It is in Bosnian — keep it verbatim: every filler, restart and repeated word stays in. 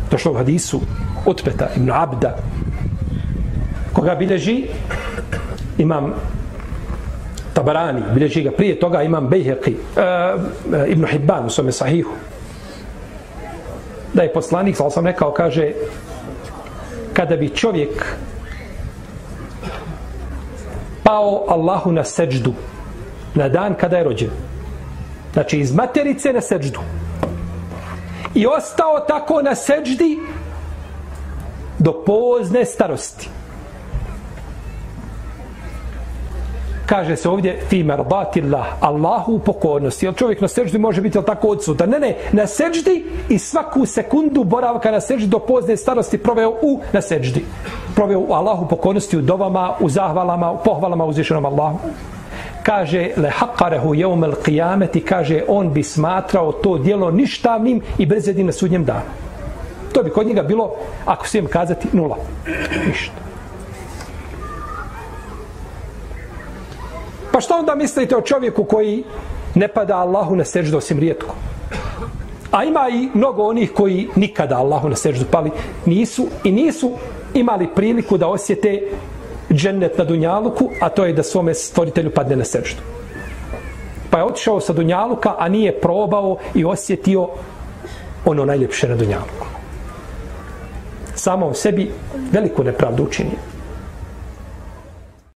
Došlo u hadisu Utbeta ibn Abda, koga bilježi imam Tabarani, bilježi ga prije toga imam Bejheqi, uh, uh, Ibn Hibban u svome sahihu, da je poslanik, sal sam rekao, kaže, kada bi čovjek pao Allahu na seđdu na dan kada je rođen, znači iz materice na seđdu, i ostao tako na seđdi do pozne starosti. Kaže se ovdje fi mardatillah, Allahu u pokornosti. Jer čovjek na seđdi može biti tako odsutan. Ne, ne, na seđdi i svaku sekundu boravka na seđdi do pozne starosti proveo u na seđdi. Proveo u Allahu pokornosti, u dovama, u zahvalama, u pohvalama uzvišenom Allahu. Kaže le haqarehu yawm al-qiyamati, kaže on bi smatrao to djelo ništavnim i bezvrijednim na sudnjem danu. To bi kod njega bilo, ako smijem kazati, nula. Ništa. Pa što onda mislite o čovjeku koji ne pada Allahu na seždu osim rijetko? A ima i mnogo onih koji nikada Allahu na seždu pali nisu i nisu imali priliku da osjete džennet na dunjaluku, a to je da svome stvoritelju padne na seždu. Pa je otišao sa dunjaluka, a nije probao i osjetio ono najljepše na dunjaluku. Samo u sebi veliku nepravdu učinio.